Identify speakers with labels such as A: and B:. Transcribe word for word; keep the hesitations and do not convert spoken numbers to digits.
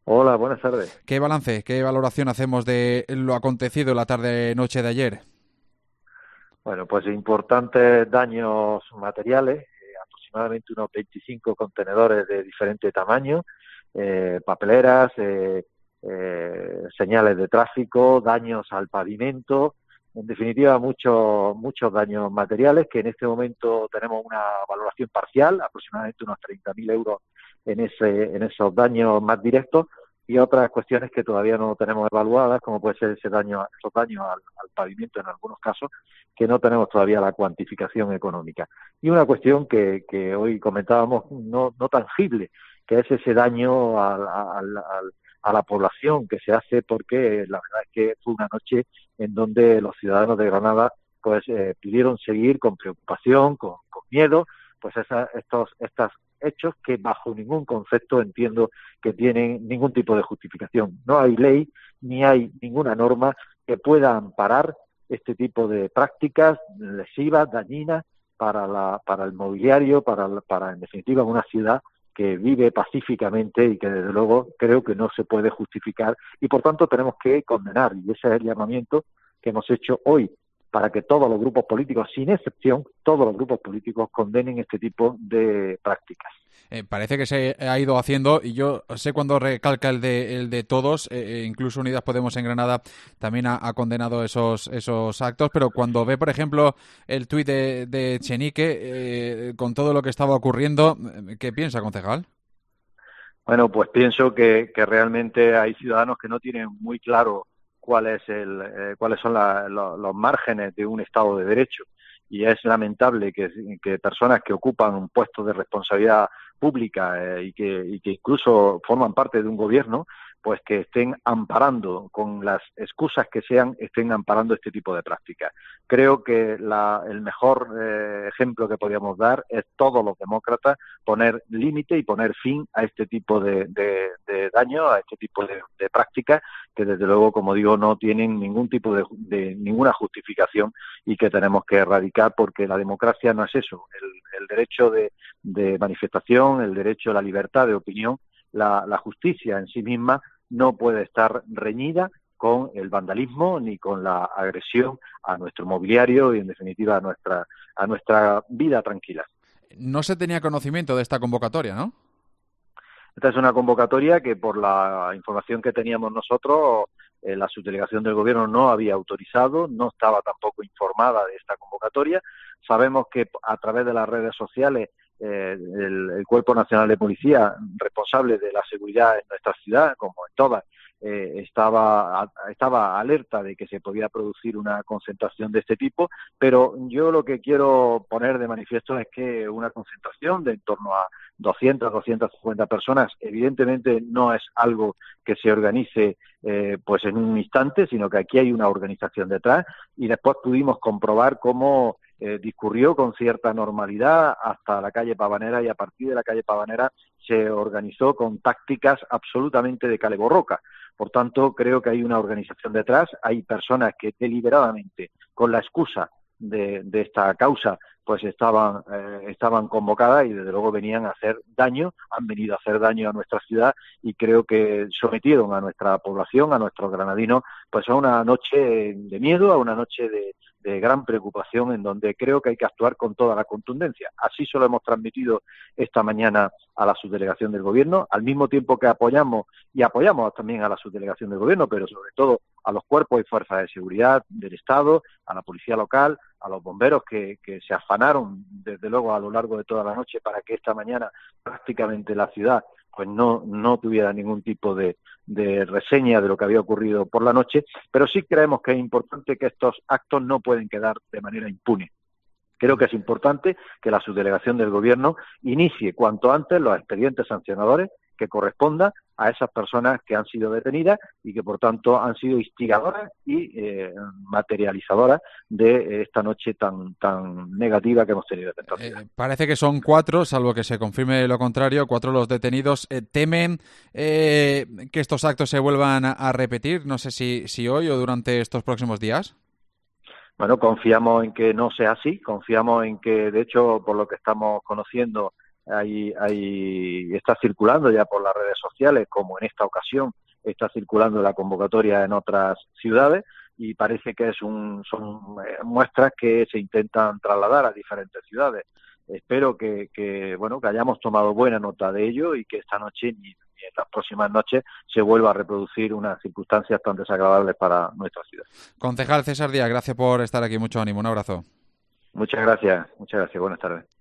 A: Hola, buenas tardes.
B: ¿Qué balance, qué valoración hacemos de lo acontecido la tarde-noche de ayer?
A: Bueno, pues importantes daños materiales, eh, aproximadamente unos veinticinco contenedores de diferente tamaño, eh, papeleras, eh, eh, señales de tráfico, daños al pavimento, en definitiva muchos muchos daños materiales que en este momento tenemos una valoración parcial, aproximadamente unos treinta mil euros en ese en esos daños más directos y otras cuestiones que todavía no tenemos evaluadas, como puede ser ese daño, esos daños al, al pavimento en algunos casos, que no tenemos todavía la cuantificación económica. Y una cuestión que, que hoy comentábamos no, no tangible, que es ese daño al, al, al, a la población que se hace porque la verdad es que fue una noche en donde los ciudadanos de Granada pues eh, pudieron seguir con preocupación, con, con miedo, pues esa, estos estas hechos que bajo ningún concepto entiendo que tienen ningún tipo de justificación. No hay ley ni hay ninguna norma que pueda amparar este tipo de prácticas lesivas, dañinas para la para el mobiliario, para para en definitiva una ciudad que vive pacíficamente y que desde luego creo que no se puede justificar y por tanto tenemos que condenar, y ese es el llamamiento que hemos hecho hoy para que todos los grupos políticos, sin excepción, todos los grupos políticos condenen este tipo de prácticas.
B: Eh, parece que se ha ido haciendo, y yo sé cuando recalca el de, el de todos, eh, incluso Unidas Podemos en Granada también ha, ha condenado esos esos actos, pero cuando ve, por ejemplo, el tuit de, de Chenique, eh, con todo lo que estaba ocurriendo, ¿qué piensa, concejal?
A: Bueno, pues pienso que, que realmente hay ciudadanos que no tienen muy claro cuál es el, eh, cuáles son la, lo, los márgenes de un Estado de Derecho. Y es lamentable que, que personas que ocupan puestos de responsabilidad pública eh, y, que, y que incluso forman parte de un gobierno, pues que estén amparando, con las excusas que sean, estén amparando este tipo de prácticas. Creo que la, el mejor eh, ejemplo que podríamos dar es todos los demócratas poner límite y poner fin a este tipo de, de, de daño, a este tipo de, de prácticas que desde luego, como digo, no tienen ningún tipo de, de ninguna justificación y que tenemos que erradicar porque la democracia no es eso, el, el derecho de, de manifestación, el derecho a la libertad de opinión, la, la justicia en sí misma no puede estar reñida con el vandalismo ni con la agresión a nuestro mobiliario y en definitiva a nuestra a nuestra vida tranquila.
B: No se tenía conocimiento de esta convocatoria, ¿no?
A: Esta es una convocatoria que por la información que teníamos nosotros eh, la subdelegación del gobierno no había autorizado, no estaba tampoco informada de esta convocatoria. Sabemos que a través de las redes sociales eh, el, el Cuerpo Nacional de Policía, responsable de la seguridad en nuestra ciudad, como en todas, eh, estaba, estaba alerta de que se podía producir una concentración de este tipo, pero yo lo que quiero poner de manifiesto es que una concentración de en torno a doscientas, doscientas cincuenta personas, evidentemente no es algo que se organice eh, pues en un instante, sino que aquí hay una organización detrás y después pudimos comprobar cómo eh, discurrió con cierta normalidad hasta la calle Pavanera y a partir de la calle Pavanera se organizó con tácticas absolutamente de cale borroca. Por tanto, creo que hay una organización detrás, hay personas que deliberadamente, con la excusa de, de esta causa, pues estaban eh, estaban convocadas y desde luego venían a hacer daño, han venido a hacer daño a nuestra ciudad y creo que sometieron a nuestra población, a nuestros granadinos, pues a una noche de miedo, a una noche de, de gran preocupación en donde creo que hay que actuar con toda la contundencia. Así se lo hemos transmitido esta mañana a la subdelegación del gobierno, al mismo tiempo que apoyamos y apoyamos también a la subdelegación del gobierno, pero sobre todo a los cuerpos y fuerzas de seguridad del Estado, a la policía local, a los bomberos que, que se afanaron desde luego a lo largo de toda la noche para que esta mañana prácticamente la ciudad pues no, no tuviera ningún tipo de, de reseña de lo que había ocurrido por la noche, pero sí creemos que es importante que estos actos no pueden quedar de manera impune. Creo que es importante que la subdelegación del gobierno inicie cuanto antes los expedientes sancionadores que correspondan a esas personas que han sido detenidas y que por tanto han sido instigadoras y eh, materializadoras de esta noche tan tan negativa que hemos tenido en esta ciudad.
B: Eh, parece que son cuatro, salvo que se confirme lo contrario, cuatro los detenidos. Eh, ¿Temen eh, que estos actos se vuelvan a, a repetir? No sé si, si hoy o durante estos próximos días.
A: Bueno, confiamos en que no sea así, confiamos en que, de hecho, por lo que estamos conociendo, hay, hay, está circulando ya por las redes sociales, como en esta ocasión está circulando la convocatoria en otras ciudades, y parece que es un, son muestras que se intentan trasladar a diferentes ciudades. Espero que, que bueno que hayamos tomado buena nota de ello y que esta noche ni, ni en las próximas noches se vuelva a reproducir unas circunstancias tan desagradables para nuestra ciudad.
B: Concejal César Díaz, gracias por estar aquí. Mucho ánimo. Un abrazo.
A: Muchas gracias. Muchas gracias. Buenas tardes.